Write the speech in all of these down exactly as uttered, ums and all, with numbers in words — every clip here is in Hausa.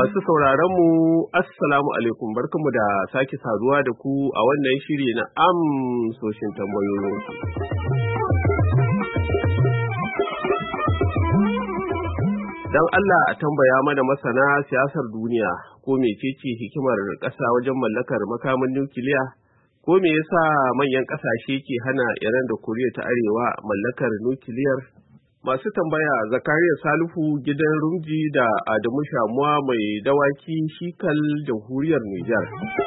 Masu sauraron mu assalamu alaikum, barkanmu da sake saduwa da ku a wannan shiri na amsoshin tambayoyinku. Dan Allah a tambaya mana masana siyasar duniya ko mecece hikimar ƙasa wajen mallakar makamin nukiliya, ko me yasa manyan ƙasashe ke hana Iran da Koriya ta Arewa mallakar nukiliyar? Masu tambaya Zakariya Salihu gidan Rumji da Adamu Shamuwa mai dawaki Shikal jamhuriyar Nijar.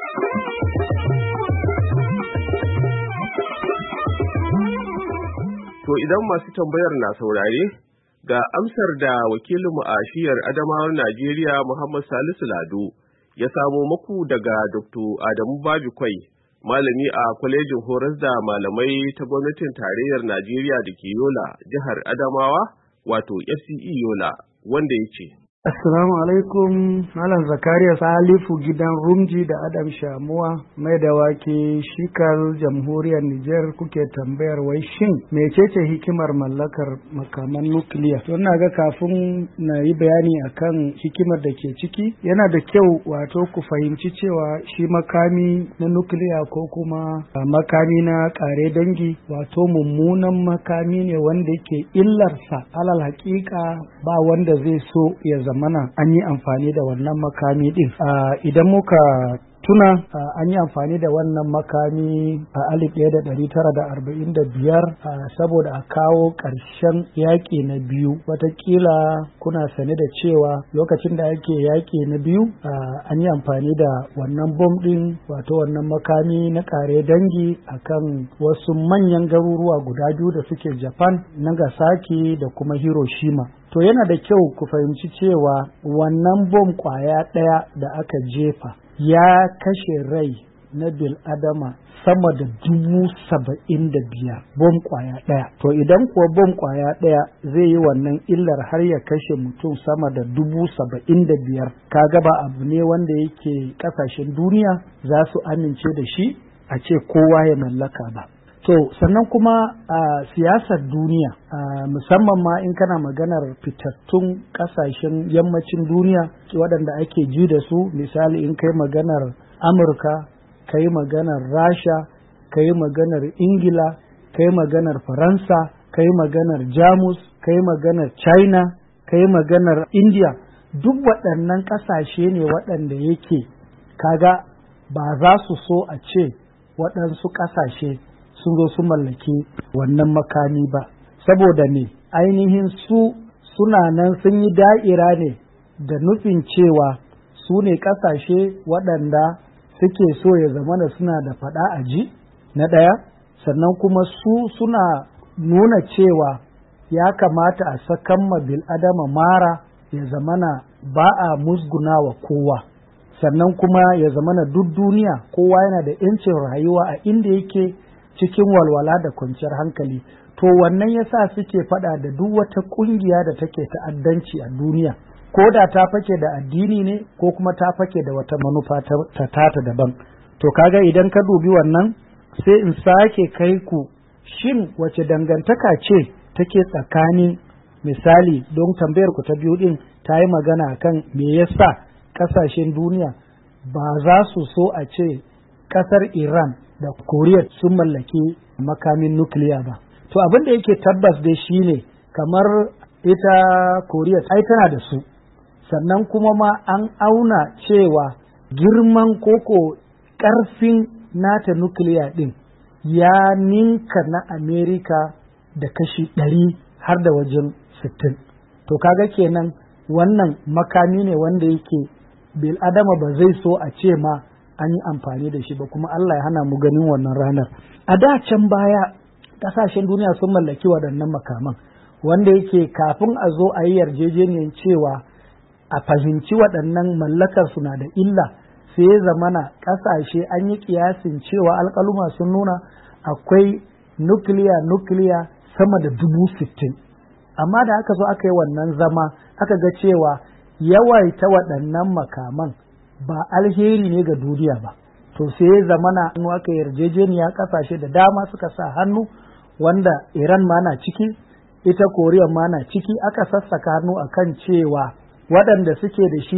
To idan masu tambayar na saurare, ga amsar da wakilinmu a shiyar Adamawar Najeriya Muhammad Salisu Lado ya samo muku daga Doktor Adamu Babikwai, malami a kwalejin horas da malamai ta gwamnatin tarayyar Najeriya da ke Yola, jihar Adamawa, wato F C E Yola, wanda ya ce. Assalamu alaikum, Malam Zakariya Salifu gidan Rumji da Adam Shamuwa mai dawaki Shikal jamhuriyar Nijar kuke tambayar wai shin mecece hikimar mallakar makaman nukiliya? To ina ga kafin na yi bayani akan hikimar da ke ciki, yana da kyau wato ku fahimci cewa shi makami na nukiliya ko kuma makami na kare dangi wato mummunan makami ne wanda ke illarsa alal hakika ba wanda zai so ya zama mana an yi amfani da wannan makami din. Idan muka tuna an yi amfani da wannan makami a alif ɗaya da ɗari tara da arba'in da biyar saboda a kawo ƙarshen yaƙi na biyu. Wataƙila kuna sane da cewa lokacin da ake yaƙi na biyu an yi amfani da wannan bom ɗin wato wannan makami na ƙare dangi akan wasu manyan garuruwa guda biyu da suke Japan, Nagasaki da kuma Hiroshima. To yana da kyau ku fahimci cewa wannan bom ƙwaya ɗaya da aka jefa ya kashe rai na bil'adama sama da dubu saba'in da biyar, bom kwaya ɗaya. To idan kuwa bom kwaya ɗaya zai yi wannan illar har ya kashe mutum sama da dubu saba'in da biyar, kaga ba abu ne wanda yake ƙasashen duniya za su amince da shi a ce kowa ya mallaka ba. To sannan kuma a siyasar duniya musamman ma in kana maganar fitattun kasashen yammacin duniya waɗanda ake ji da su, misali in kai maganar Amurka, kai maganar Rasha, kai maganar Ingila, kai maganar Faransa, kai maganar Jamus, kai maganar China, kai maganar India, duk waɗannan ƙasashe ne waɗanda yake kaga ba za su so a ce waɗansu ƙasashe sun zo su mallaki wannan makami ba, saboda ne ainihin su suna nan sun yi da'ira ne da nufin cewa su ne ƙasashe waɗanda suke so ya zamana suna da faɗa a ji na ɗaya, sannan kuma su suna nuna cewa ya kamata a sakan ma bil'adama mara ya zamana ba a musguna wa kowa, sannan kuma ya zamana duk duniya kowa yana da 'yancin rayuwa a inda yake cikin walwala da kwanciyar hankali. To wannan yasa suke faɗa da duk wata ƙungiya da take ta'addanci a duniya, ko da ta fake da addini ne ko kuma ta fake da wata manufa ta tata daban. To kaga idan ka dubi wannan sai in sake kai ku, shin wace dangantaka ce take tsakanin, misali don tambayar ku ta biyu din ta yi magana kan me yasa ƙasashen duniya ba za su so a ce ƙasar Iran da Koriya sun mallaki makamin nukiliya ba. To abin da yake tabbas dai shine kamar ita Koriya ai tana da su, sannan kuma ma an auna cewa girman koko ƙarfin nata nukiliya ɗin ya ninka na Amerika da kashi ɗari har da wajen sittin. To kaga kenan wannan makami ne wanda yake bil'adama ba zai so a ce ma an yi amfani da shi ba, kuma Allah ya hana mu ganin wannan ranar. A da can baya ƙasashen duniya sun mallaki waɗannan makaman wanda yake kafin a zo a yi yarjejeniyar cewa a fahimci waɗannan mallakar suna da illa, sai ya zamana ƙasashe an yi ƙiyasin cewa alƙaluma sun nuna akwai nukiliya nukiliya sama da dubu sittin. Amma da aka zo aka yi wannan zama aka ga cewa yawaita waɗannan makaman ba alheri ne ga duniya ba, to sai ya zamana an aka yarjejeniya ƙasashe da dama suka sa hannu, wanda Iran ma na ciki, ita Koriya ma na ciki, aka sassaka hannu akan cewa waɗanda suke da shi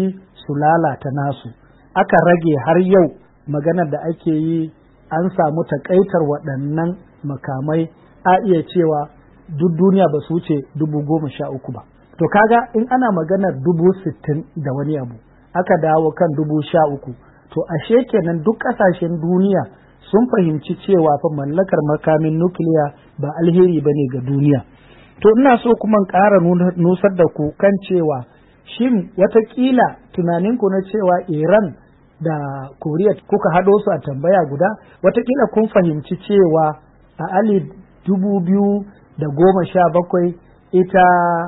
su lalata nasu, aka rage har yau maganar da ake yi an samu takaitar waɗannan makamai, a iya cewa duk duniya ba su wuce dubu goma sha uku ba. To kaga in ana maganar dubu sittin da wani abu aka dawo kan dubu sha uku, to ashe kenan duk ƙasashen duniya sun fahimci cewa fa mallakar makamin nukiliya ba alheri bane ga duniya. To ina so kuma ƙara nusar da ku kan cewa shin watakila tunaninku na cewa Iran da Koriya kuka haɗo su a tambaya guda, watakila kun fahimci cewa a alif dubu biyu da goma sha bakwai ita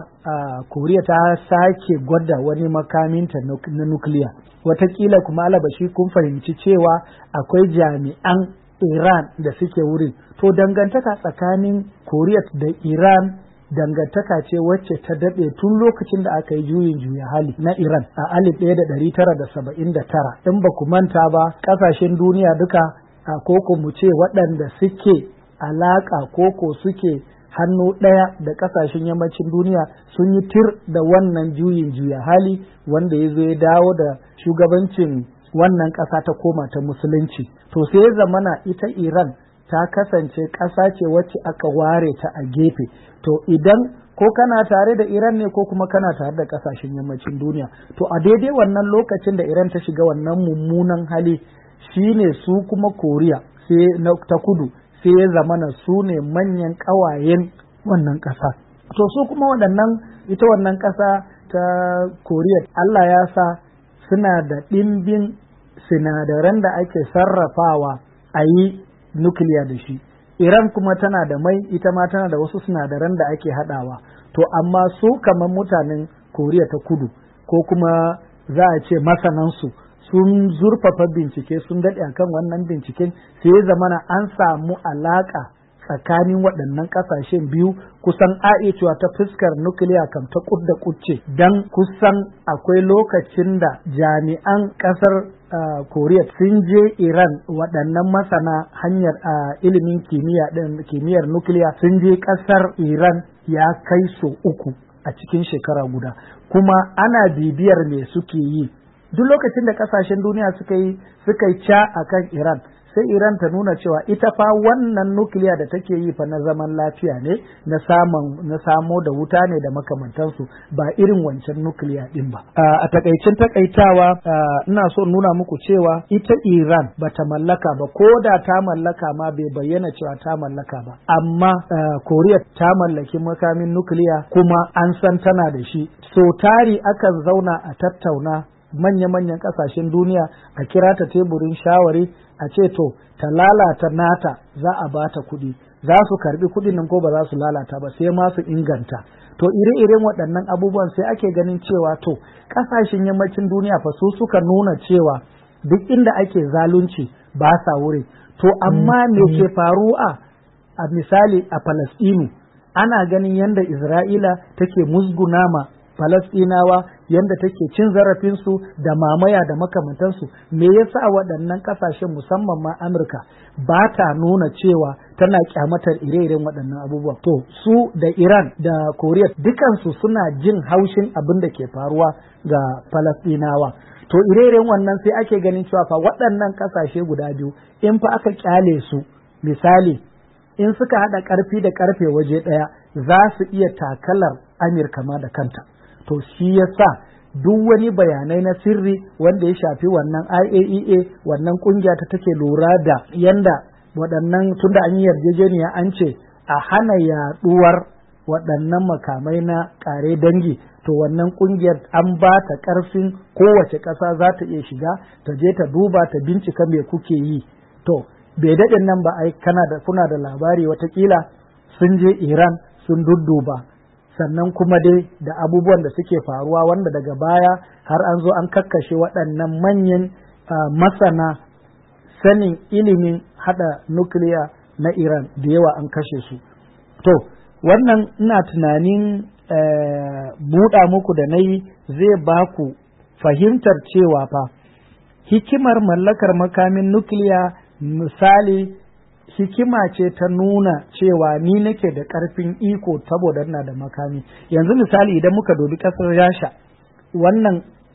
uh, Koriya ta sake gwada wani makaminta na nukiliya. Watakila kuma alabashi kun fahimci cewa akwai jami'an Iran da suke wurin. To dangantaka tsakanin Koriya da Iran dangantaka ce wacce ta daɗe tun lokacin da aka yi juyin juya hali na Iran a alif ɗaya da ɗari tara da saba'in da tara. In ba ku manta ba, ƙasashen duniya duka a koko mu ce waɗanda suke alaƙa koko suke hannu ɗaya da ƙasashen yammacin duniya sun yi tir da wannan juyin juya hali wanda ya zo ya dawo da shugabancin wannan ƙasa ta koma ta musulunci. To sai ya zamana ita Iran ta kasance ƙasa ce wacce aka ware ta a gefe. To idan ko kana tare da Iran ne ko kuma kana tare da ƙasashen yammacin duniya, to a daidai wannan lokacin da Iran ta shiga wannan mummunan hali shine su kuma Koriya sai na ta kudu sai ya zamana su ne manyan ƙawayen wannan ƙasa. To su kuma waɗannan ita wannan ƙasa ta Koriya Allah ya sa suna da ɗimbin sinadaran da ake sarrafawa a yi nukiliya da shi. Iran kuma tana da mai, ita ma tana da wasu sinadaran da ake haɗawa. To amma su kamar mutanen Koriya ta kudu ko kuma za a ce masanansu sun zurfafa bincike sun daɗe akan wannan binciken, sai ya zamana an samu alaƙa tsakanin waɗannan ƙasashen biyu kusan a cewa ta fuskar nukiliya kam ta kud da kucce, dan kusan akwai lokacin da jami'an ƙasar uh, Koriya sun je Iran, waɗannan masana hanyar uh, ilimin kimiyya ɗin kimiyyar nukiliya sun je ƙasar Iran ya kai so uku a cikin shekara guda, kuma ana bibiyar me suke yi. Duk lokacin da kasashen duniya suka yi suka yi ca akan Iran, sai Iran ta nuna cewa ita fa wannan nukiliya da take yi fa na zaman lafiya ne, na samun na samo da wuta ne da makamantansu, ba irin wancan nukiliya din ba. A takaicin takaitawa ina so nuna muku cewa ita Iran bata mallaka ba, ko da ta mallaka ma bai bayyana cewa ta mallaka ba, amma Koriya ta mallaki makamin nukiliya kuma an san tana da shi. So tari akan zauna a tattauna manya-manyan kasashen duniya a kira ta teburin shawari a ce to ta lalata nata za a bata kuɗi, za su karbi kuɗin nan ko ba za su lalata ba, sai ma su inganta. To ire-iren waɗannan abubuwan sai ake ganin cewa to kasashen yammacin duniya fa su suka nuna cewa duk inda ake zalunci ba sa wuri. To amma me ke faruwa a misali a Falastinu, ana ganin yadda Isra'ila take musguna ma Falastinawa, yadda take cin zarafinsu da mamaya da makamantansu. Me yasa waɗannan ƙasashen musamman ma Amurka ba ta nuna cewa tana kyamatar ire-iren waɗannan abubuwa? To su da Iran da Koriya dukansu suna jin haushin abin da ke faruwa ga Falastinawa. To ire-iren wannan sai ake ganin cewa fa waɗannan ƙasashe guda biyu in fa aka kyale su, misali in suka haɗa ƙarfi da ƙarfe waje ɗaya za su iya takalar Amurka ma da kanta. To shi yasa duk wani bayanai na sirri wanda ya shafi wannan I A E A, wannan kungiya ta take lura da yanda waɗannan, tunda an yi yarjejeniya an ce a hana yaɗuwar waɗannan makamai na ƙare dangi, to wannan kungiyar an ba ta ƙarfin kowace ƙasa za ta iya shiga ta je ta duba ta bincika me kuke yi. To bai daɗin nan ba ai kana da kuna da labari watakila sun je Iran sun dudduba, sannan kuma dai da abubuwan da suke faruwa wanda daga baya har an zo an kakkashe waɗannan manyan uh, masana sanin ilimin hada nukiliya na Iran da yawa an kashe su. To wannan ina tunanin uh, buɗa muku da na yi zai ba ku fahimtar cewa fa hikimar mallakar makamin nukiliya misali hikima ce ta nuna cewa ni nake da ƙarfin iko saboda ina da makami. Yanzu misali idan muka dubi ƙasar Rasha, wannan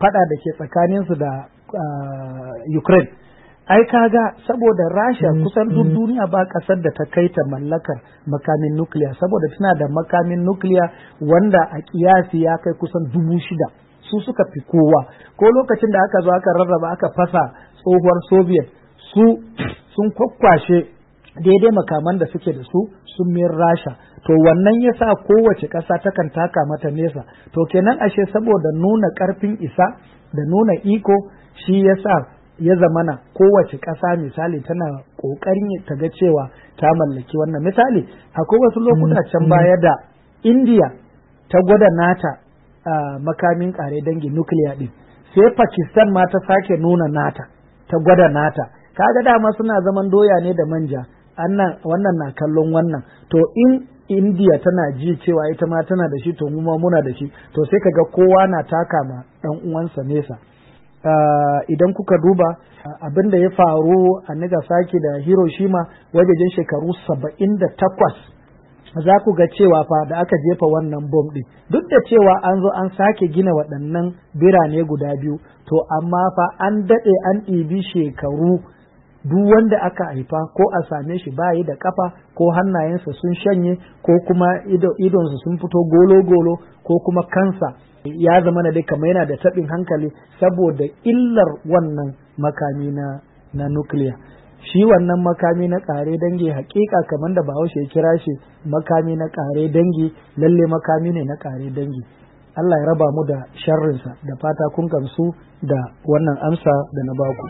fada da ke tsakaninsu da uh, Ukraine. Ai kaga saboda Rasha kusan duk duniya ba kasar da ta kai ta mallakar makamin nukiliya, saboda tana da makamin nukiliya wanda a kiyasi ya kai kusan dubu shida. Su suka fi kowa. Ko lokacin da aka zo aka rarraba aka fasa tsohuwar Soviet, su sun kwakwashe daidai makaman da suke da su sun mayar Rasha. To wannan yasa kowace ƙasa takan taka mata nesa. To kenan ashe saboda nuna ƙarfin isa da nuna iko, shi yasa ya zamana kowace ƙasa misali tana ƙoƙarin ta ga cewa ta mallaki wannan. Misali akwai wasu lokuta can baya da India ta gwada nata uh, makamin ƙare dangi nukiliya ɗin, sai Pakistan ma ta sake nuna nata, ta gwada nata. Kaga dama suna zaman doya ne da manja, annan wannan na kallon wannan. To in India tana ji cewa ita ma tana da shi, to mu ma muna da shi, to sai kaga kowa na taka ma ɗan uwansa nesa. Uh, idan kuka duba uh, abin da ya faru a Nagasaki da Hiroshima wajejen shekaru saba'in da takwas, za ku ga cewa fa da aka jefa wannan bom ɗin, duk da cewa an zo an sake gina waɗannan birane guda biyu, to amma fa an daɗe an ɗibi shekaru, duk wanda aka haifa ko a same shi bayi da kafa ko hannayensa sun shanye ko kuma idonsu sun fito golo-golo ko kuma kansa ya zama na dai kamar yana da taɓin hankali saboda illar wannan makami na, na nukiliya. Shi wannan makami na ƙare dangi hakika kamar da Bahaushe ya kira shi makami na ƙare dangi, lalle makami ne na ƙare dangi. Allah ya raba mu da sharrinsa, da fata kun gamsu da wannan amsa da na baku.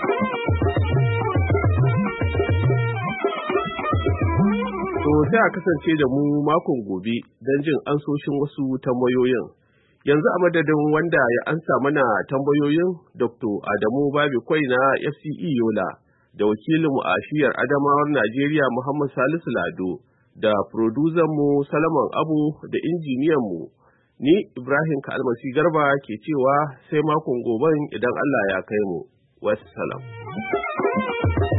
To sai a kasance da mu makon gobe don jin ansoshin wasu tambayoyin. Yanzu a madadin wanda ya ansa mana tambayoyin Doktor Adamu Babi Kwai na F C E Yola, da wakilinmu a shiyar Adamawar Najeriya Muhammad Salisu Lado, da mu Salaman Abu, da injiniyanmu ni Ibrahim Kalmasi Garba ke cewa sai makon goben idan Allah ya kai mu. Wassalam.